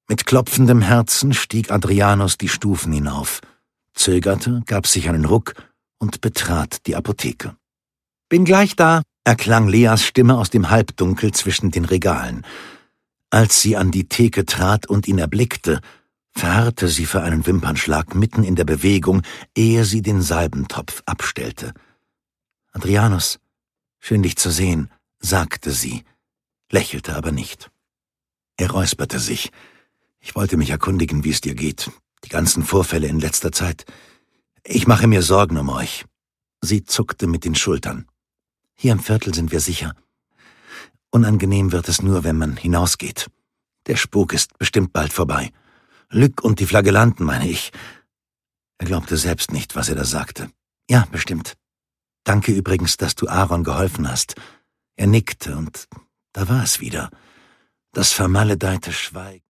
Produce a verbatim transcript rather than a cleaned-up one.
Mit klopfendem Herzen stieg Adrianus die Stufen hinauf, zögerte, gab sich einen Ruck und betrat die Apotheke. »Bin gleich da«, erklang Leas Stimme aus dem Halbdunkel zwischen den Regalen. Als sie an die Theke trat und ihn erblickte, verharrte sie für einen Wimpernschlag mitten in der Bewegung, ehe sie den Salbentopf abstellte. »Adrianus, schön dich zu sehen«, sagte sie, lächelte aber nicht. Er räusperte sich. »Ich wollte mich erkundigen, wie es dir geht. Die ganzen Vorfälle in letzter Zeit. Ich mache mir Sorgen um euch.« Sie zuckte mit den Schultern. »Hier im Viertel sind wir sicher. Unangenehm wird es nur, wenn man hinausgeht. Der Spuk ist bestimmt bald vorbei. Luc und die Flagellanten, meine ich.« Er glaubte selbst nicht, was er da sagte. »Ja, bestimmt. Danke übrigens, dass du Aaron geholfen hast.« Er nickte, und da war es wieder. Das vermaledeite Schweigen.